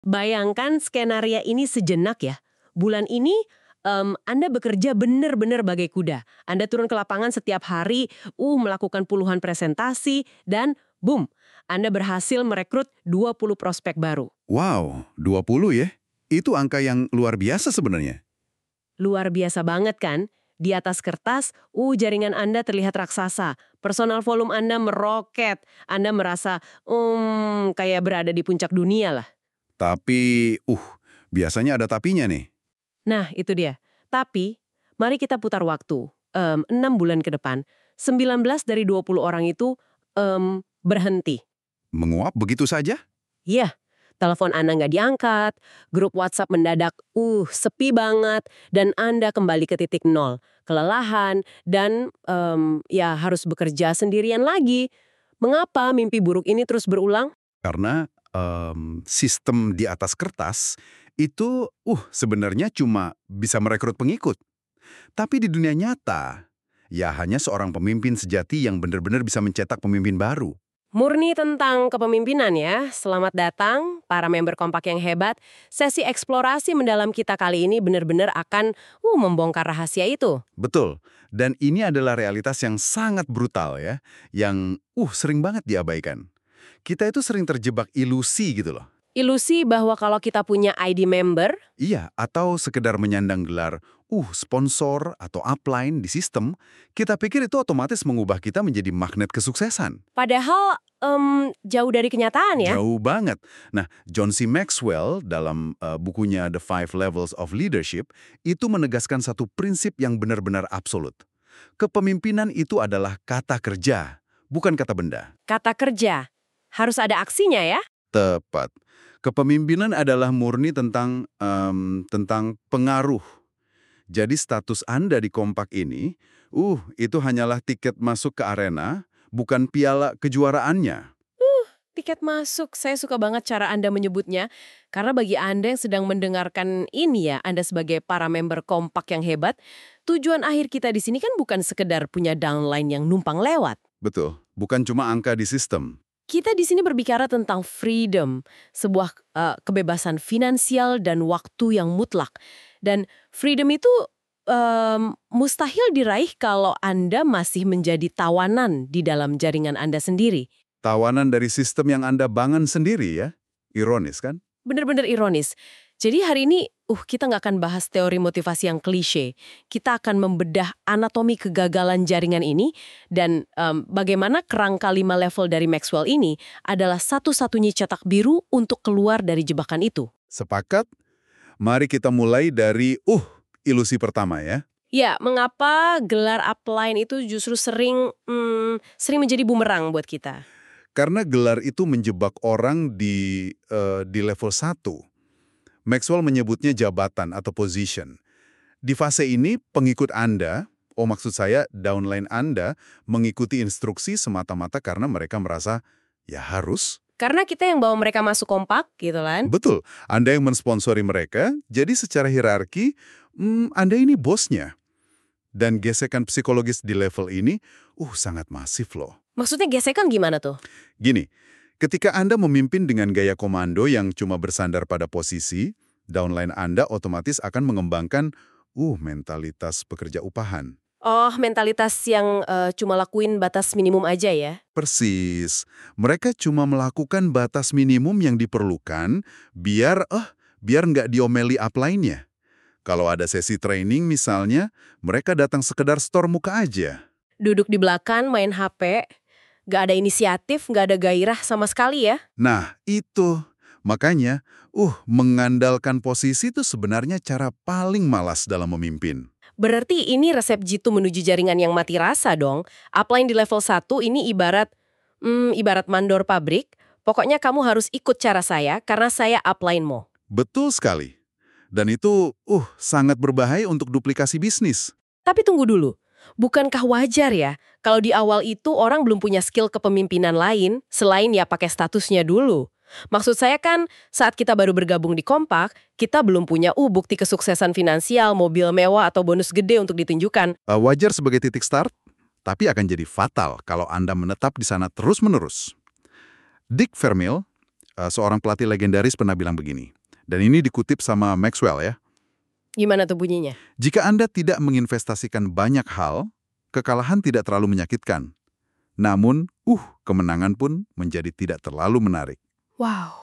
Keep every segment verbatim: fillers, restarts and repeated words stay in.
Bayangkan skenario ini sejenak ya. Bulan ini em, Anda bekerja benar-benar bagai kuda. Anda turun ke lapangan setiap hari, uh melakukan puluhan presentasi, dan boom, Anda berhasil merekrut dua puluh prospek baru. Wow, dua puluh ya? Itu angka yang luar biasa sebenarnya. Luar biasa banget kan? Di atas kertas, uh jaringan Anda terlihat raksasa. Personal volume Anda meroket. Anda merasa, um, kayak berada di puncak dunia lah. Tapi, uh, biasanya ada tapinya nih. Nah, itu dia. Tapi, mari kita putar waktu. Em, enam bulan ke depan, sembilan belas dari dua puluh orang itu em, berhenti. Menguap begitu saja? Iya, telepon Anda nggak diangkat, grup WhatsApp mendadak, uh, sepi banget, dan Anda kembali ke titik nol, kelelahan, dan em, ya harus bekerja sendirian lagi. Mengapa mimpi buruk ini terus berulang? Karena em, sistem di atas kertas itu uh sebenarnya cuma bisa merekrut pengikut. Tapi di dunia nyata, ya hanya seorang pemimpin sejati yang benar-benar bisa mencetak pemimpin baru. Murni tentang kepemimpinan ya. Selamat datang para member kompak yang hebat. Sesi eksplorasi mendalam kita kali ini benar-benar akan uh, membongkar rahasia itu. Betul. Dan ini adalah realitas yang sangat brutal ya, yang uh sering banget diabaikan. Kita itu sering terjebak ilusi gitu loh. Ilusi bahwa kalau kita punya I D member, Iya, atau sekedar menyandang gelar, uh, sponsor atau upline di sistem, kita pikir itu otomatis mengubah kita menjadi magnet kesuksesan. padahal em, jauh dari kenyataan ya. Jauh banget. Nah, John C. Maxwell dalam uh, bukunya The Five Levels of Leadership itu menegaskan satu prinsip yang benar-benar absolut. Kepemimpinan itu adalah kata kerja, bukan kata benda. Kata kerja, harus ada aksinya ya. Tepat. Kepemimpinan adalah murni tentang em, tentang pengaruh. Jadi status Anda di kompak ini, uh, itu hanyalah tiket masuk ke arena, bukan piala kejuaraannya. Tiket masuk, saya suka banget cara Anda menyebutnya. Karena bagi Anda yang sedang mendengarkan ini ya, Anda sebagai para member kompak yang hebat, tujuan akhir kita di sini kan bukan sekedar punya downline yang numpang lewat. Betul, bukan cuma angka di sistem. Kita di sini berbicara tentang freedom, sebuah eh, kebebasan finansial dan waktu yang mutlak. Dan freedom itu em, mustahil diraih kalau Anda masih menjadi tawanan di dalam jaringan Anda sendiri. Tawanan dari sistem yang Anda bangun sendiri ya. Ironis kan? Bener-bener ironis. Jadi hari ini, uh kita nggak akan bahas teori motivasi yang klise. Kita akan membedah anatomi kegagalan jaringan ini dan em, bagaimana kerangka lima level dari Maxwell ini adalah satu-satunya cetak biru untuk keluar dari jebakan itu. Sepakat? Mari kita mulai dari, uh, ilusi pertama ya. Ya, mengapa gelar upline itu justru sering hmm, sering menjadi bumerang buat kita? Karena gelar itu menjebak orang di eh, di level satu. Maxwell menyebutnya jabatan atau position. Di fase ini, pengikut Anda, oh maksud saya downline Anda, mengikuti instruksi semata-mata karena mereka merasa, ya harus. Karena kita yang bawa mereka masuk kompak gitu kan? Betul, Anda yang mensponsori mereka, jadi secara hierarki, hmm, Anda ini bosnya. Dan gesekan psikologis di level ini, uh sangat masif loh. Maksudnya gesekan gimana tuh? Gini, ketika Anda memimpin dengan gaya komando yang cuma bersandar pada posisi, downline Anda otomatis akan mengembangkan uh mentalitas pekerja upahan. Oh, mentalitas yang eh, cuma lakuin batas minimum aja ya? Persis. Mereka cuma melakukan batas minimum yang diperlukan biar eh biar nggak diomeli upline-nya. Kalau ada sesi training misalnya, mereka datang sekedar store muka aja. Duduk di belakang, main H P, gak ada inisiatif, gak ada gairah sama sekali ya? Nah, itu. Makanya, uh, mengandalkan posisi itu sebenarnya cara paling malas dalam memimpin. Berarti ini resep jitu menuju jaringan yang mati rasa dong. Upline di level satu ini ibarat, hmm, ibarat mandor pabrik, pokoknya kamu harus ikut cara saya karena saya upline-mu. Betul sekali. Dan itu, uh, sangat berbahaya untuk duplikasi bisnis. Tapi tunggu dulu, bukankah wajar ya kalau di awal itu orang belum punya skill kepemimpinan lain selain ya pakai statusnya dulu? Maksud saya kan saat kita baru bergabung di kompak, kita belum punya uh bukti kesuksesan finansial, mobil mewah atau bonus gede untuk ditunjukkan. Uh, wajar sebagai titik start, tapi akan jadi fatal kalau Anda menetap di sana terus-menerus. Dick Vermeil, Uh, seorang pelatih legendaris pernah bilang begini, dan ini dikutip sama Maxwell ya. Gimana tuh bunyinya? Jika Anda tidak menginvestasikan banyak hal, kekalahan tidak terlalu menyakitkan. Namun, uh, kemenangan pun menjadi tidak terlalu menarik. Wow.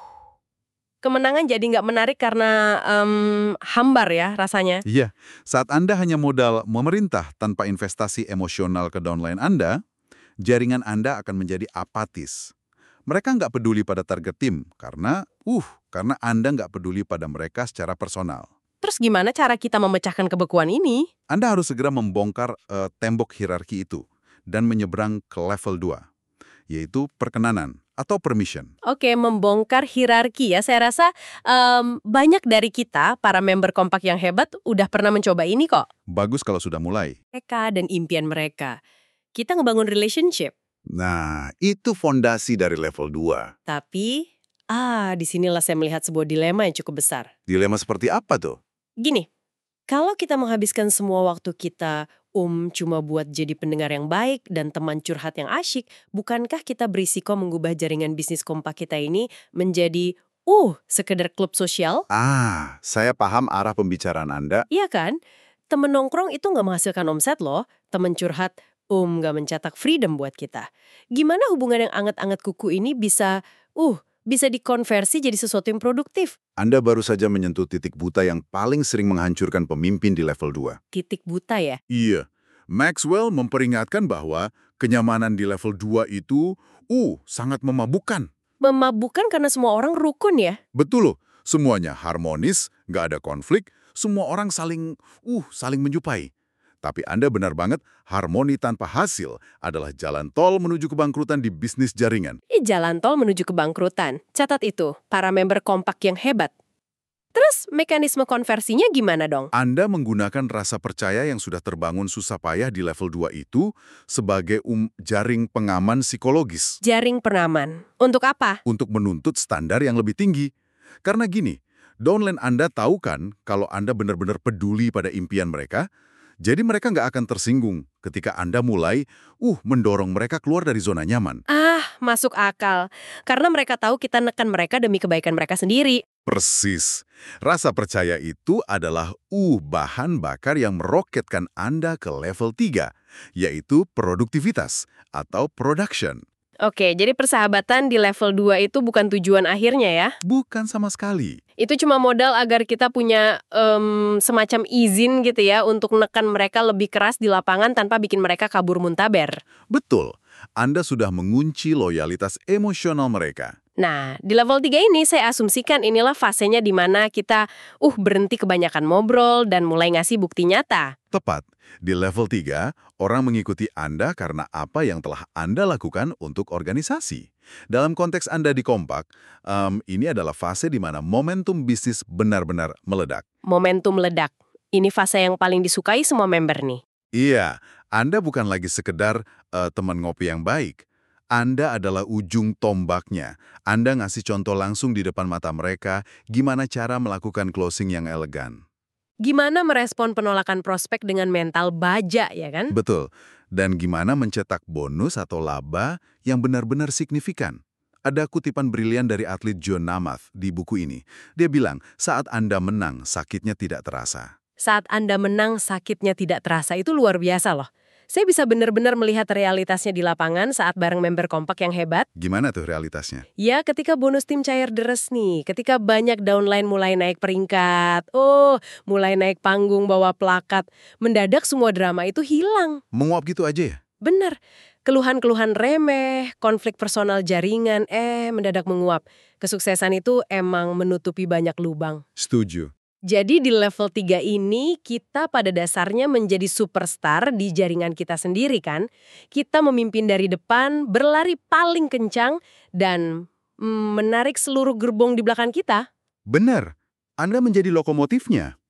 Kemenangan jadi nggak menarik karena um, hambar ya rasanya. Iya, saat Anda hanya modal memerintah tanpa investasi emosional ke downline Anda, jaringan Anda akan menjadi apatis. Mereka nggak peduli pada target tim, karena, uh, karena Anda nggak peduli pada mereka secara personal. Terus gimana cara kita memecahkan kebekuan ini? Anda harus segera membongkar uh, tembok hierarki itu dan menyeberang ke level dua, yaitu perkenanan atau permission. Oke, membongkar hierarki ya. Saya rasa um, banyak dari kita, para member kompak yang hebat, udah pernah mencoba ini kok. Bagus kalau sudah mulai. Mereka dan impian mereka. Kita ngebangun relationship. Nah, itu fondasi dari level dua. Tapi, ah, disinilah saya melihat sebuah dilema yang cukup besar. Dilema seperti apa tuh? Gini, kalau kita menghabiskan semua waktu kita um cuma buat jadi pendengar yang baik dan teman curhat yang asyik, bukankah kita berisiko mengubah jaringan bisnis kompak kita ini menjadi, uh, sekedar klub sosial? Ah, saya paham arah pembicaraan Anda. Iya kan? Temen nongkrong itu nggak menghasilkan omset loh. Temen curhat, um nggak mencetak freedom buat kita. Gimana hubungan yang anget-anget kuku ini bisa, uh, bisa dikonversi jadi sesuatu yang produktif? Anda baru saja menyentuh titik buta yang paling sering menghancurkan pemimpin di level dua. Titik buta ya? Iya. Maxwell memperingatkan bahwa kenyamanan di level dua itu, uh, sangat memabukkan. Memabukkan karena semua orang rukun ya? Betul loh. Semuanya harmonis, nggak ada konflik, semua orang saling, uh, saling menyupai. Tapi Anda benar banget, harmoni tanpa hasil adalah jalan tol menuju kebangkrutan di bisnis jaringan. Ih, jalan tol menuju kebangkrutan. Catat itu, para member kompak yang hebat. Terus, mekanisme konversinya gimana dong? Anda menggunakan rasa percaya yang sudah terbangun susah payah di level dua itu sebagai um, jaring pengaman psikologis. Jaring pengaman. Untuk apa? Untuk menuntut standar yang lebih tinggi. Karena gini, downline Anda tahu kan kalau Anda benar-benar peduli pada impian mereka, jadi mereka nggak akan tersinggung ketika Anda mulai uh mendorong mereka keluar dari zona nyaman. Ah, masuk akal. Karena mereka tahu kita neken mereka demi kebaikan mereka sendiri. Persis. Rasa percaya itu adalah uh bahan bakar yang meroketkan Anda ke level tiga, yaitu produktivitas atau production. Oke, jadi persahabatan di level dua itu bukan tujuan akhirnya ya? Bukan sama sekali. Itu cuma modal agar kita punya um, semacam izin gitu ya untuk menekan mereka lebih keras di lapangan tanpa bikin mereka kabur muntaber. Betul. Anda sudah mengunci loyalitas emosional mereka. Nah, di level tiga ini saya asumsikan inilah fasenya di mana kita uh berhenti kebanyakan ngobrol dan mulai ngasih bukti nyata. Tepat. Di level tiga, orang mengikuti Anda karena apa yang telah Anda lakukan untuk organisasi. Dalam konteks Anda di kompak, um, ini adalah fase di mana momentum bisnis benar-benar meledak. Momentum meledak. Ini fase yang paling disukai semua member nih. Iya, Anda bukan lagi sekedar uh, teman ngopi yang baik. Anda adalah ujung tombaknya. Anda ngasih contoh langsung di depan mata mereka gimana cara melakukan closing yang elegan. Gimana merespon penolakan prospek dengan mental baja, ya kan? Betul. Dan gimana mencetak bonus atau laba yang benar-benar signifikan. Ada kutipan brilian dari atlet John Namath di buku ini. Dia bilang, saat Anda menang, sakitnya tidak terasa. Saat Anda menang, sakitnya tidak terasa. Itu luar biasa loh. Saya bisa benar-benar melihat realitasnya di lapangan saat bareng member kompak yang hebat. Gimana tuh realitasnya? Ya, ketika bonus tim cair deres nih. Ketika banyak downline mulai naik peringkat. Oh, mulai naik panggung bawa plakat. Mendadak semua drama itu hilang. Menguap gitu aja ya? Bener. Keluhan-keluhan remeh, konflik personal jaringan, eh mendadak menguap. Kesuksesan itu emang menutupi banyak lubang. Setuju. Jadi di level tiga ini kita pada dasarnya menjadi superstar di jaringan kita sendiri kan. Kita memimpin dari depan, berlari paling kencang, dan mm, menarik seluruh gerbong di belakang kita. Benar, Anda menjadi lokomotifnya.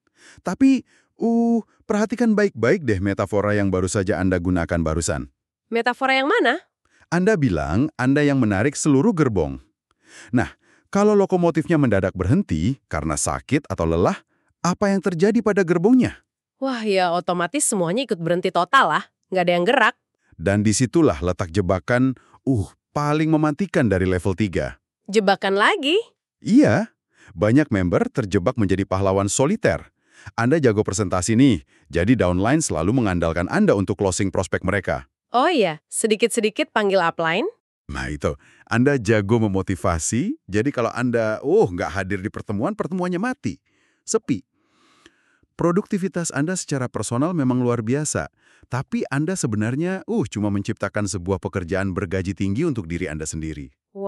Tapi, uh, perhatikan baik-baik deh metafora yang baru saja Anda gunakan barusan. Metafora yang mana? Anda bilang Anda yang menarik seluruh gerbong. Nah, kalau lokomotifnya mendadak berhenti karena sakit atau lelah, apa yang terjadi pada gerbongnya? Wah ya otomatis semuanya ikut berhenti total lah, nggak ada yang gerak. Dan disitulah letak jebakan uh paling mematikan dari level tiga. Jebakan lagi? Iya, banyak member terjebak menjadi pahlawan soliter. Anda jago presentasi nih, jadi downline selalu mengandalkan Anda untuk closing prospek mereka. Oh iya, sedikit-sedikit panggil upline? Nah itu, Anda jago memotivasi, jadi kalau Anda, oh nggak hadir di pertemuan, pertemuannya mati. Sepi. Produktivitas Anda secara personal memang luar biasa, tapi Anda sebenarnya uh cuma menciptakan sebuah pekerjaan bergaji tinggi untuk diri Anda sendiri.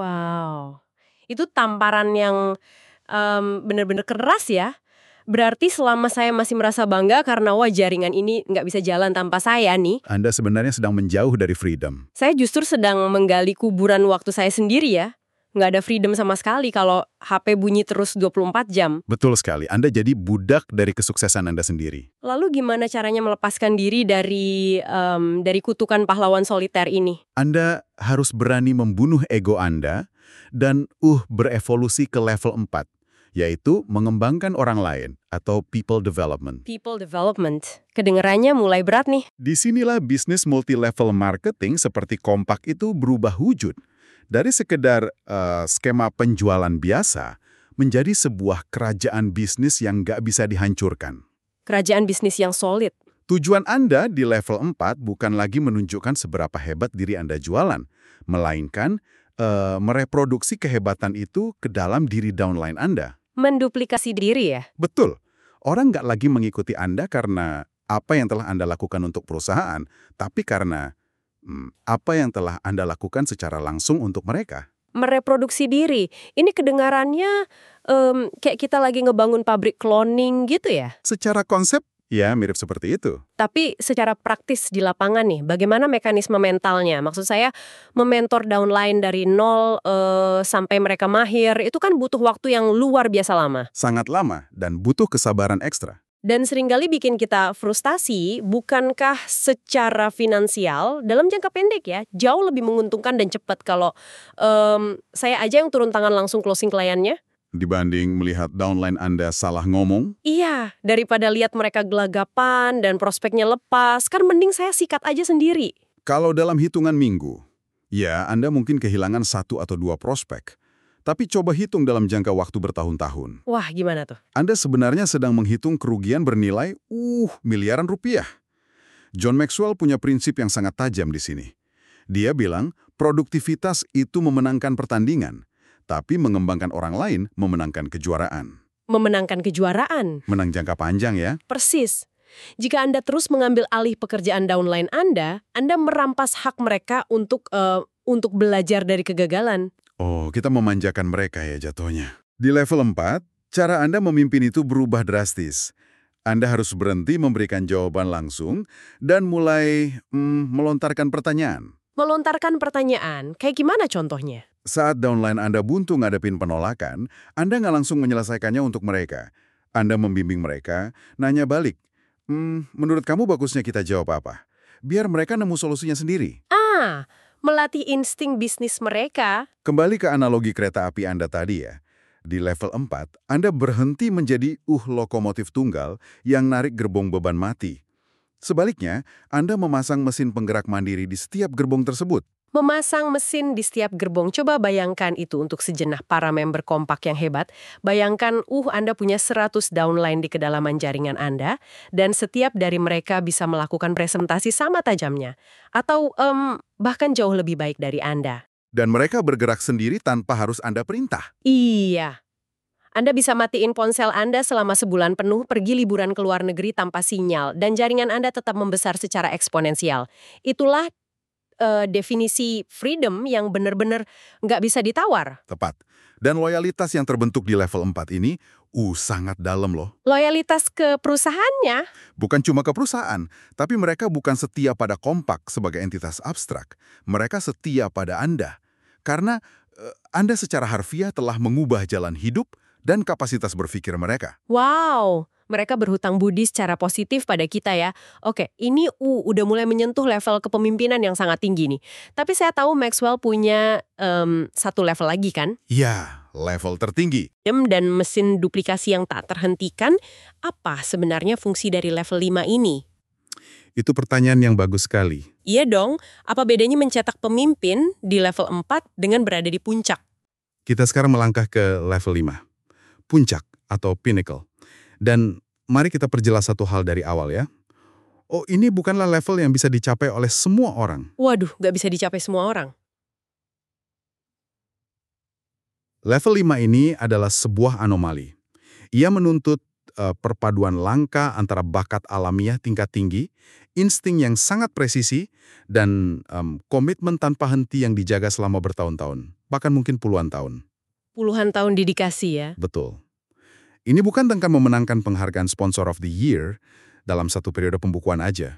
Wow, itu tamparan yang em, benar-benar keras ya. Berarti selama saya masih merasa bangga karena wah jaringan ini nggak bisa jalan tanpa saya nih, Anda sebenarnya sedang menjauh dari freedom. saya justru sedang menggali kuburan waktu saya sendiri ya. Nggak ada freedom sama sekali kalau H P bunyi terus dua puluh empat jam. Betul sekali, Anda jadi budak dari kesuksesan Anda sendiri. Lalu gimana caranya melepaskan diri dari em, dari kutukan pahlawan soliter ini? Anda harus berani membunuh ego Anda dan uh berevolusi ke level empat, yaitu mengembangkan orang lain atau people development. People development. Kedengerannya mulai berat nih. Disinilah bisnis multi-level marketing seperti Kompak itu berubah wujud. Dari sekedar eh, skema penjualan biasa menjadi sebuah kerajaan bisnis yang nggak bisa dihancurkan. Kerajaan bisnis yang solid. Tujuan Anda di level empat bukan lagi menunjukkan seberapa hebat diri Anda jualan, melainkan eh, mereproduksi kehebatan itu ke dalam diri downline Anda. Menduplikasi diri ya? Betul. Orang nggak lagi mengikuti Anda karena apa yang telah Anda lakukan untuk perusahaan, tapi karena hmm, apa yang telah Anda lakukan secara langsung untuk mereka. Mereproduksi diri. Ini kedengarannya em, kayak kita lagi ngebangun pabrik cloning gitu ya? Secara konsep, ya mirip seperti itu. Tapi secara praktis di lapangan nih, bagaimana mekanisme mentalnya? Maksud saya, mementor downline dari nol eh, sampai mereka mahir, itu kan butuh waktu yang luar biasa lama. Sangat lama dan butuh kesabaran ekstra. Dan seringkali bikin kita frustasi, bukankah secara finansial, dalam jangka pendek ya, jauh lebih menguntungkan dan cepat kalau em, saya aja yang turun tangan langsung closing kliennya? Dibanding melihat downline Anda salah ngomong, Iya, daripada lihat mereka gelagapan dan prospeknya lepas, kan mending saya sikat aja sendiri. kalau dalam hitungan minggu, ya Anda mungkin kehilangan satu atau dua prospek. Tapi coba hitung dalam jangka waktu bertahun-tahun. Wah, gimana tuh? Anda sebenarnya sedang menghitung kerugian bernilai uh miliaran rupiah. John Maxwell punya prinsip yang sangat tajam di sini. Dia bilang, produktivitas itu memenangkan pertandingan, tapi mengembangkan orang lain memenangkan kejuaraan. Memenangkan kejuaraan. Menang jangka panjang ya. Persis. Jika Anda terus mengambil alih pekerjaan downline Anda, Anda merampas hak mereka untuk eh, untuk belajar dari kegagalan. Oh, kita memanjakan mereka ya jatuhnya. Di level empat, cara Anda memimpin itu berubah drastis. Anda harus berhenti memberikan jawaban langsung dan mulai hmm, melontarkan pertanyaan. Melontarkan pertanyaan, kayak gimana contohnya? Saat downline Anda buntu ngadepin penolakan, Anda nggak langsung menyelesaikannya untuk mereka. Anda membimbing mereka, nanya balik, hmm, menurut kamu bagusnya kita jawab apa? Biar mereka nemu solusinya sendiri. Ah, melatih insting bisnis mereka. Kembali ke analogi kereta api Anda tadi ya. Di level empat, Anda berhenti menjadi uh lokomotif tunggal yang narik gerbong beban mati. Sebaliknya, Anda memasang mesin penggerak mandiri di setiap gerbong tersebut. Memasang mesin di setiap gerbong. Coba bayangkan itu untuk sejenak para member Kompak yang hebat. Bayangkan, uh, Anda punya seratus downline di kedalaman jaringan Anda, dan setiap dari mereka bisa melakukan presentasi sama tajamnya. Atau em, bahkan jauh lebih baik dari Anda. Dan mereka bergerak sendiri tanpa harus Anda perintah. Iya. Anda bisa matiin ponsel Anda selama sebulan penuh, pergi liburan ke luar negeri tanpa sinyal, dan jaringan Anda tetap membesar secara eksponensial. Itulah eh, definisi freedom yang benar-benar nggak bisa ditawar. Tepat. Dan loyalitas yang terbentuk di level empat ini, uh, sangat dalam loh. Loyalitas ke perusahaannya. Bukan cuma ke perusahaan, tapi mereka bukan setia pada Kompak sebagai entitas abstrak. Mereka setia pada Anda. Karena uh, Anda secara harfiah telah mengubah jalan hidup dan kapasitas berpikir mereka. Wow, mereka berhutang budi secara positif pada kita ya. Oke, ini uh, udah mulai menyentuh level kepemimpinan yang sangat tinggi nih. Tapi saya tahu Maxwell punya em, satu level lagi kan? Ya, level tertinggi. Dan mesin duplikasi yang tak terhentikan, apa sebenarnya fungsi dari level lima ini? Itu pertanyaan yang bagus sekali. Iya dong, apa bedanya mencetak pemimpin di level empat dengan berada di puncak? Kita sekarang melangkah ke level lima, puncak atau pinnacle. Dan mari kita perjelas satu hal dari awal ya. Oh, ini bukanlah level yang bisa dicapai oleh semua orang. Waduh, nggak bisa dicapai semua orang. Level lima ini adalah sebuah anomali. Ia menuntut uh, perpaduan langka antara bakat alamiah tingkat tinggi, insting yang sangat presisi, dan um, komitmen tanpa henti yang dijaga selama bertahun-tahun, bahkan mungkin puluhan tahun. Puluhan tahun dedikasi ya. Betul. Ini bukan tentang memenangkan penghargaan Sponsor of the Year dalam satu periode pembukuan aja.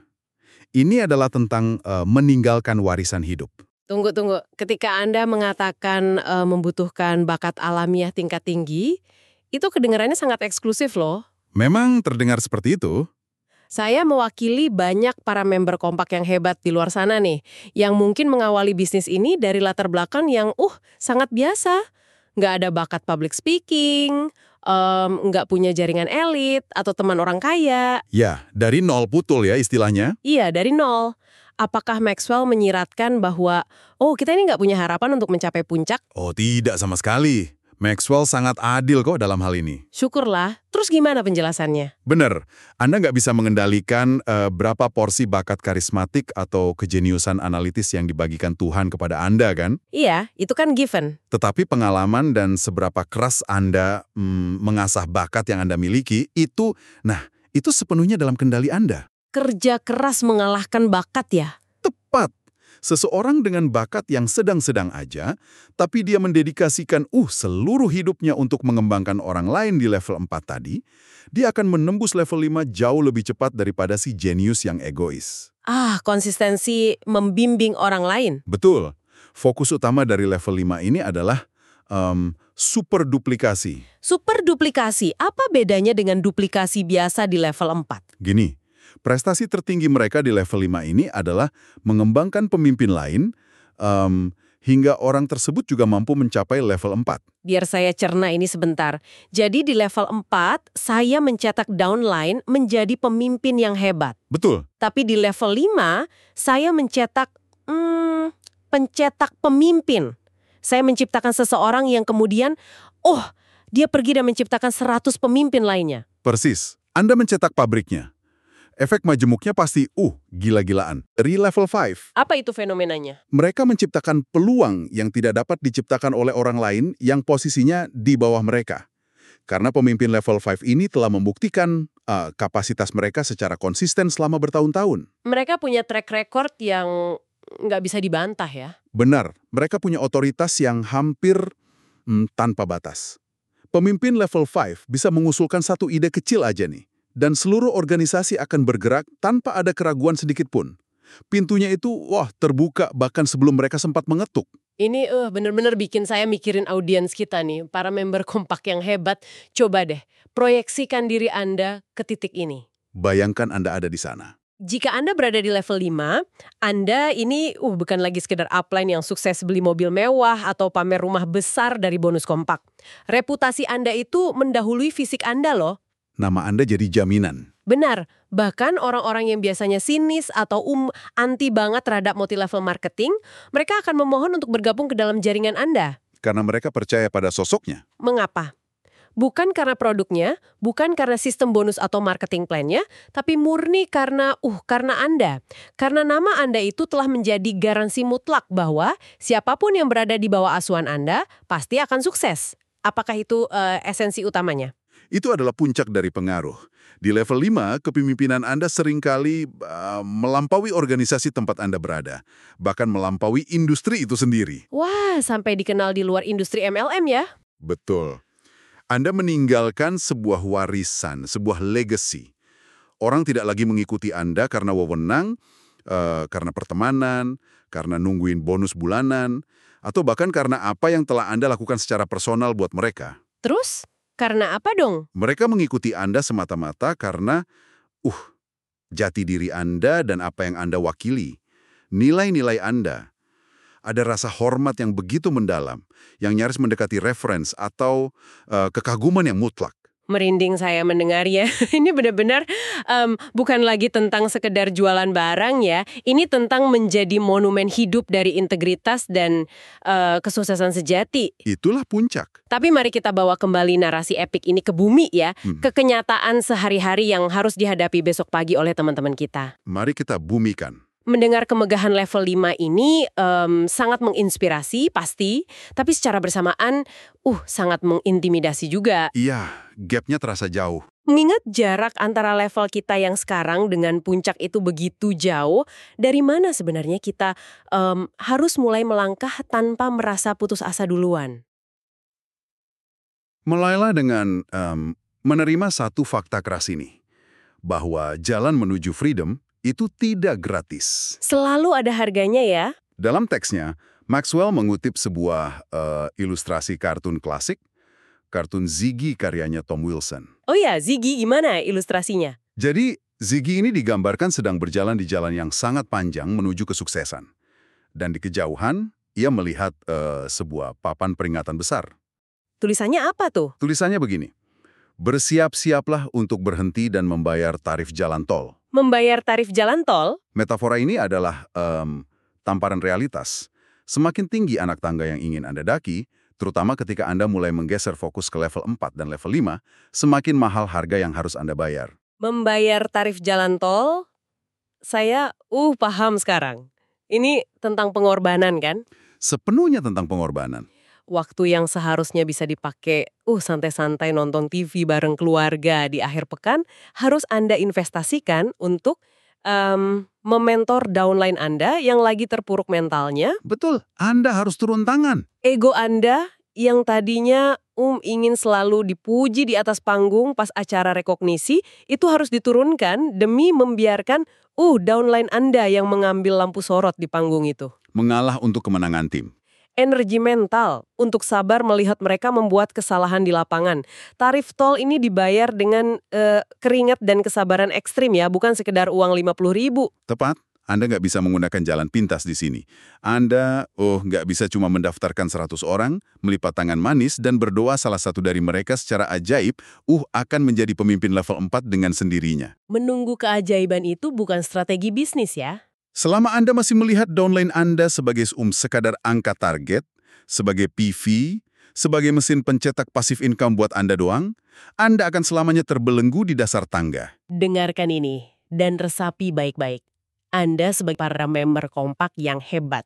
Ini adalah tentang uh, meninggalkan warisan hidup. Tunggu, tunggu. Ketika Anda mengatakan uh, membutuhkan bakat alamiah tingkat tinggi, itu kedengarannya sangat eksklusif loh. Memang terdengar seperti itu. Saya mewakili banyak para member Kompak yang hebat di luar sana nih, yang mungkin mengawali bisnis ini dari latar belakang yang uh sangat biasa. Nggak ada bakat public speaking, um, nggak punya jaringan elit, atau teman orang kaya. Ya, dari nol putul ya istilahnya. Iya, dari nol. Apakah Maxwell menyiratkan bahwa, oh kita ini nggak punya harapan untuk mencapai puncak? Oh tidak sama sekali. Maxwell sangat adil kok dalam hal ini. Syukurlah. Terus gimana penjelasannya? Benar, Anda nggak bisa mengendalikan uh, berapa porsi bakat karismatik atau kejeniusan analitis yang dibagikan Tuhan kepada Anda kan? Iya, itu kan given. Tetapi pengalaman dan seberapa keras Anda mm, mengasah bakat yang Anda miliki, itu, nah, itu sepenuhnya dalam kendali Anda. Kerja keras mengalahkan bakat ya? Tepat. Seseorang dengan bakat yang sedang-sedang aja, tapi dia mendedikasikan uh seluruh hidupnya untuk mengembangkan orang lain di level empat tadi, dia akan menembus level lima jauh lebih cepat daripada si jenius yang egois. Ah, konsistensi membimbing orang lain. Betul. Fokus utama dari level lima ini adalah um, super duplikasi. Super duplikasi, apa bedanya dengan duplikasi biasa di level empat? Gini, prestasi tertinggi mereka di level lima ini adalah mengembangkan pemimpin lain um, hingga orang tersebut juga mampu mencapai level empat. Biar saya cerna ini sebentar. Jadi di level empat, saya mencetak downline menjadi pemimpin yang hebat. Betul. Tapi di level lima, saya mencetak hmm, pencetak pemimpin. Saya menciptakan seseorang yang kemudian, oh, dia pergi dan menciptakan seratus pemimpin lainnya. Persis. Anda mencetak pabriknya. Efek majemuknya pasti, uh, gila-gilaan. Dari level lima, Apa itu fenomenanya? mereka menciptakan peluang yang tidak dapat diciptakan oleh orang lain yang posisinya di bawah mereka. Karena pemimpin level lima ini telah membuktikan uh, kapasitas mereka secara konsisten selama bertahun-tahun. Mereka punya track record yang nggak bisa dibantah ya. Benar, mereka punya otoritas yang hampir hmm, tanpa batas. Pemimpin level lima bisa mengusulkan satu ide kecil aja nih. Dan seluruh organisasi akan bergerak tanpa ada keraguan sedikit pun. Pintunya itu, wah, terbuka bahkan sebelum mereka sempat mengetuk. Ini uh, bener-bener bikin saya mikirin audiens kita nih, para member Kompak yang hebat. Coba deh, proyeksikan diri Anda ke titik ini. Bayangkan Anda ada di sana. Jika Anda berada di level lima, Anda ini uh, bukan lagi sekedar upline yang sukses beli mobil mewah atau pamer rumah besar dari bonus Kompak. Reputasi Anda itu mendahului fisik Anda loh. Nama Anda jadi jaminan. Benar, bahkan orang-orang yang biasanya sinis atau um anti banget terhadap multi-level marketing, mereka akan memohon untuk bergabung ke dalam jaringan Anda. Karena mereka percaya pada sosoknya. Mengapa? Bukan karena produknya, bukan karena sistem bonus atau marketing plan-nya, tapi murni karena uh karena Anda. Karena nama Anda itu telah menjadi garansi mutlak bahwa siapapun yang berada di bawah asuhan Anda pasti akan sukses. Apakah itu uh, esensi utamanya? Itu adalah puncak dari pengaruh. Di level lima, kepemimpinan Anda seringkali uh, melampaui organisasi tempat Anda berada. Bahkan melampaui industri itu sendiri. Wah, sampai dikenal di luar industri M L M ya? Betul. Anda meninggalkan sebuah warisan, sebuah legacy. Orang tidak lagi mengikuti Anda karena wewenang, uh, karena pertemanan, karena nungguin bonus bulanan, atau bahkan karena apa yang telah Anda lakukan secara personal buat mereka. Terus? Karena apa dong? Mereka mengikuti Anda semata-mata karena, uh, jati diri Anda dan apa yang Anda wakili. Nilai-nilai Anda. Ada rasa hormat yang begitu mendalam, yang nyaris mendekati reference atau uh, kekaguman yang mutlak. Merinding saya mendengarnya. Ini benar-benar um, bukan lagi tentang sekedar jualan barang ya. Ini tentang menjadi monumen hidup dari integritas dan uh, kesuksesan sejati. Itulah puncak. Tapi mari kita bawa kembali narasi epik ini ke bumi ya. Hmm. Ke kenyataan sehari-hari yang harus dihadapi besok pagi oleh teman-teman kita. Mari kita bumikan. Mendengar kemegahan level lima ini um, sangat menginspirasi, pasti. Tapi secara bersamaan, uh, sangat mengintimidasi juga. Iya, gapnya terasa jauh. Mengingat jarak antara level kita yang sekarang dengan puncak itu begitu jauh, dari mana sebenarnya kita um, harus mulai melangkah tanpa merasa putus asa duluan? Mulailah dengan um, menerima satu fakta keras ini. Bahwa jalan menuju freedom itu tidak gratis. Selalu ada harganya ya. Dalam teksnya, Maxwell mengutip sebuah uh, ilustrasi kartun klasik, kartun Ziggy karyanya Tom Wilson. Oh ya, Ziggy gimana ilustrasinya? Jadi, Ziggy ini digambarkan sedang berjalan di jalan yang sangat panjang menuju kesuksesan. Dan di kejauhan, ia melihat uh, sebuah papan peringatan besar. Tulisannya apa tuh? Tulisannya begini, bersiap-siaplah untuk berhenti dan membayar tarif jalan tol. Membayar tarif jalan tol? Metafora ini adalah um, tamparan realitas. Semakin tinggi anak tangga yang ingin Anda daki, terutama ketika Anda mulai menggeser fokus ke level empat dan level lima, semakin mahal harga yang harus Anda bayar. Membayar tarif jalan tol? Saya, uh, paham sekarang. Ini tentang pengorbanan kan? Sepenuhnya tentang pengorbanan. Waktu yang seharusnya bisa dipakai, uh, santai-santai nonton T V bareng keluarga di akhir pekan, harus Anda investasikan untuk um, mementor downline Anda yang lagi terpuruk mentalnya. Betul, Anda harus turun tangan. Ego Anda yang tadinya um ingin selalu dipuji di atas panggung pas acara rekognisi, itu harus diturunkan demi membiarkan uh downline Anda yang mengambil lampu sorot di panggung itu. Mengalah untuk kemenangan tim. Energi mental untuk sabar melihat mereka membuat kesalahan di lapangan. Tarif tol ini dibayar dengan uh, keringat dan kesabaran ekstrim ya, bukan sekedar uang lima puluh ribu. Tepat, Anda nggak bisa menggunakan jalan pintas di sini. Anda, oh, nggak bisa cuma mendaftarkan seratus orang, melipat tangan manis, dan berdoa salah satu dari mereka secara ajaib, uh, akan menjadi pemimpin level empat dengan sendirinya. Menunggu keajaiban itu bukan strategi bisnis ya. Selama Anda masih melihat downline Anda sebagai um sekadar angka target, sebagai P V, sebagai mesin pencetak pasif income buat Anda doang, Anda akan selamanya terbelenggu di dasar tangga. Dengarkan ini dan resapi baik-baik. Anda sebagai para member kompak yang hebat.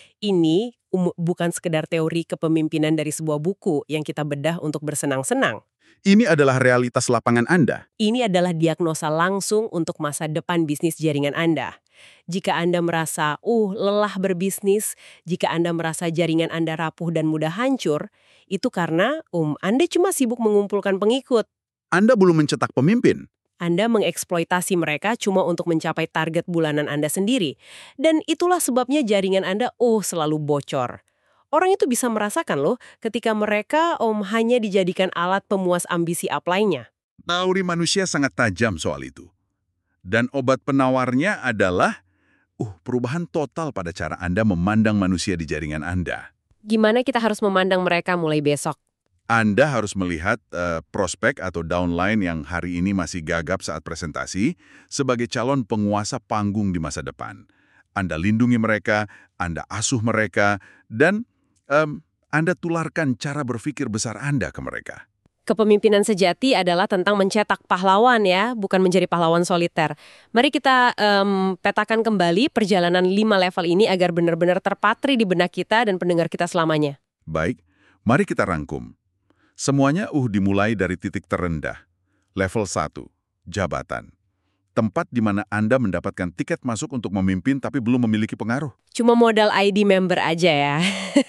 Ini um, bukan sekedar teori kepemimpinan dari sebuah buku yang kita bedah untuk bersenang-senang. Ini adalah realitas lapangan Anda. Ini adalah diagnosa langsung untuk masa depan bisnis jaringan Anda. Jika Anda merasa, uh, lelah berbisnis, jika Anda merasa jaringan Anda rapuh dan mudah hancur, itu karena um, Anda cuma sibuk mengumpulkan pengikut. Anda belum mencetak pemimpin. Anda mengeksploitasi mereka cuma untuk mencapai target bulanan Anda sendiri. Dan itulah sebabnya jaringan Anda, uh, selalu bocor. Orang itu bisa merasakan loh ketika mereka om hanya dijadikan alat pemuas ambisi upline-nya. Nauri manusia sangat tajam soal itu. Dan obat penawarnya adalah uh, perubahan total pada cara Anda memandang manusia di jaringan Anda. Gimana kita harus memandang mereka mulai besok? Anda harus melihat uh, prospek atau downline yang hari ini masih gagap saat presentasi sebagai calon penguasa panggung di masa depan. Anda lindungi mereka, Anda asuh mereka, dan um, Anda tularkan cara berpikir besar Anda ke mereka. Kepemimpinan sejati adalah tentang mencetak pahlawan ya, bukan menjadi pahlawan soliter. Mari kita um, petakan kembali perjalanan lima level ini agar benar-benar terpatri di benak kita dan pendengar kita selamanya. Baik, mari kita rangkum. Semuanya uh dimulai dari titik terendah. Level satu, jabatan. Tempat di mana Anda mendapatkan tiket masuk untuk memimpin tapi belum memiliki pengaruh. Cuma modal I D member aja ya.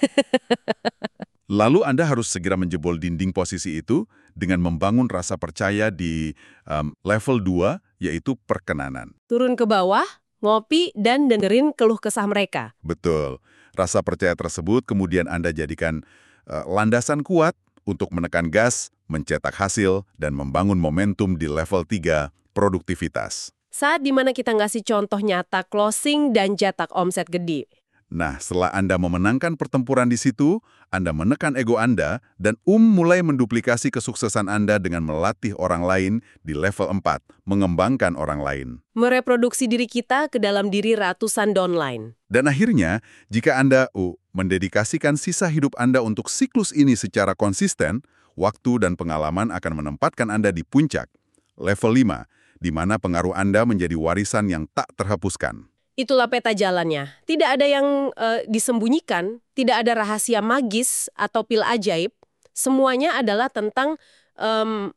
Lalu Anda harus segera menjebol dinding posisi itu dengan membangun rasa percaya di um, level dua, yaitu perkenanan. Turun ke bawah, ngopi, dan dengerin keluh kesah mereka. Betul. Rasa percaya tersebut kemudian Anda jadikan uh, landasan kuat untuk menekan gas, mencetak hasil, dan membangun momentum di level tiga, produktivitas. Saat dimana kita ngasih contoh nyata closing dan cetak omset gede. Nah, setelah Anda memenangkan pertempuran di situ, Anda menekan ego Anda, dan Um mulai menduplikasi kesuksesan Anda dengan melatih orang lain di level empat, mengembangkan orang lain. Mereproduksi diri kita ke dalam diri ratusan downline. Dan akhirnya, jika Anda U, mendedikasikan sisa hidup Anda untuk siklus ini secara konsisten, waktu dan pengalaman akan menempatkan Anda di puncak, level lima, di mana pengaruh Anda menjadi warisan yang tak terhapuskan. Itulah peta jalannya. Tidak ada yang eh, disembunyikan, tidak ada rahasia magis atau pil ajaib. Semuanya adalah tentang em,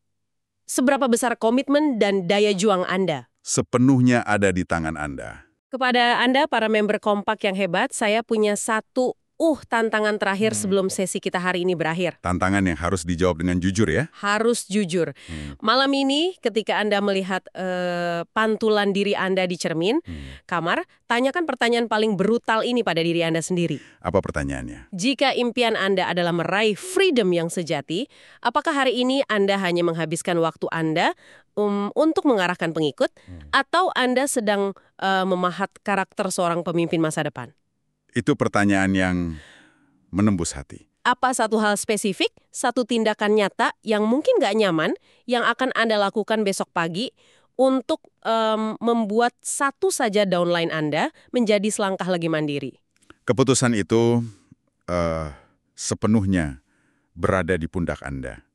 seberapa besar komitmen dan daya juang Anda. Sepenuhnya ada di tangan Anda. Kepada Anda, para member Kompak yang hebat, saya punya satu uh tantangan terakhir sebelum sesi kita hari ini berakhir. Tantangan yang harus dijawab dengan jujur ya. Harus jujur. Hmm. Malam ini ketika Anda melihat eh, pantulan diri Anda di cermin, Hmm. kamar, tanyakan pertanyaan paling brutal ini pada diri Anda sendiri. Apa pertanyaannya? Jika impian Anda adalah meraih freedom yang sejati, apakah hari ini Anda hanya menghabiskan waktu Anda um, untuk mengarahkan pengikut, Hmm. atau Anda sedang eh, memahat karakter seorang pemimpin masa depan? Itu pertanyaan yang menembus hati. Apa satu hal spesifik, satu tindakan nyata yang mungkin nggak nyaman, yang akan Anda lakukan besok pagi untuk em, membuat satu saja downline Anda menjadi selangkah lagi mandiri? Keputusan itu eh, sepenuhnya berada di pundak Anda.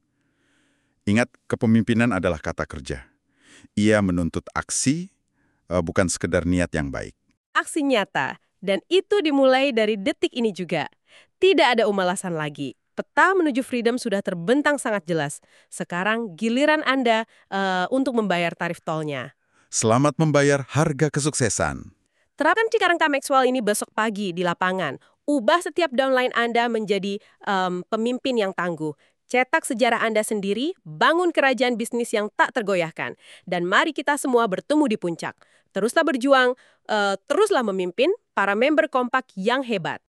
Ingat, kepemimpinan adalah kata kerja. Ia menuntut aksi, eh, bukan sekedar niat yang baik. Aksi nyata, dan itu dimulai dari detik ini juga. Tidak ada umalasan lagi. Peta menuju freedom sudah terbentang sangat jelas. Sekarang giliran Anda eh, untuk membayar tarif tolnya. Selamat membayar harga kesuksesan. Terapkan Cikarang Maxwell ini besok pagi di lapangan. Ubah setiap downline Anda menjadi em, pemimpin yang tangguh. Cetak sejarah Anda sendiri, bangun kerajaan bisnis yang tak tergoyahkan. Dan mari kita semua bertemu di puncak. Teruslah berjuang, eh, teruslah memimpin para member Kompak yang hebat.